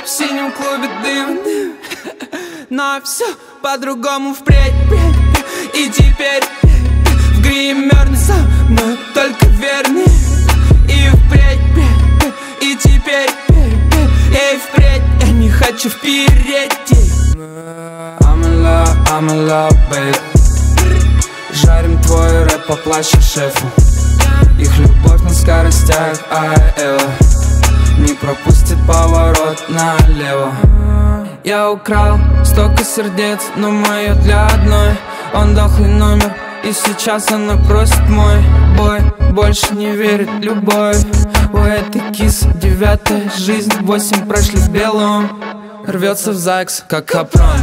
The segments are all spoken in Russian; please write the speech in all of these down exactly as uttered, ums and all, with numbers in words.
в синем клубе дым. Но все по-другому впредь. И теперь в гримерной со мной только верни. И впредь, и теперь, и впредь я не хочу вперед. I'm in love, I'm in love, babe. Жарим твой рэп поплаще шефу. Их любовь на скоростях Аэла не пропустит поворот налево. Я украл столько сердец, но мое для одной. Он дохлый номер, и сейчас она просит мой бой. Больше не верит любовь. У этой кисы девятая жизнь, восемь прошли в белом. Рвется в ЗАГС, как Капрон.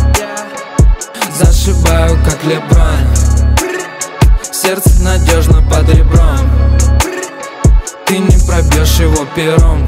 Зашибаю, как Леброн. Сердце надежно под ребром. Ты не пробьешь его пером.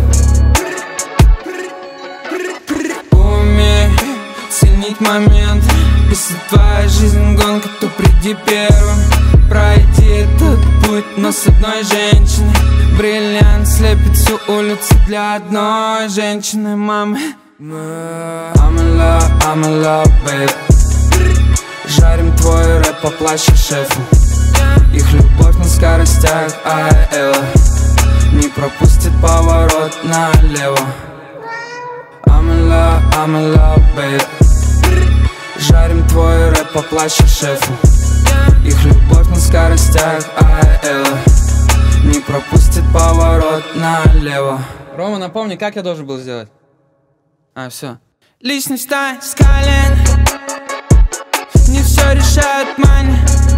Умей ценить момент. Если твоя жизнь гонка, то приди первым. Пройди этот путь, но с одной женщиной. Бриллиант слепит всю улицу для одной женщины, мамы. I'm in love, I'm in love, babe. Жарим твой рэп поплаще шефу. Их любовь на скоростях Аэла не пропустит поворот налево. I'm in love, I'm in love, babe. Жарим твой рэп поплаще шефу. Их любовь на скоростях Аэла не пропустит поворот налево. Рома, напомни, как я должен был сделать? А, все. Личность встать с колен. Не все решают мани.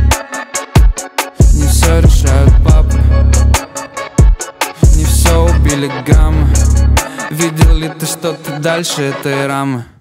Не все решают папы. Не все убили гаммы. Видел ли ты что-то дальше этой рамы?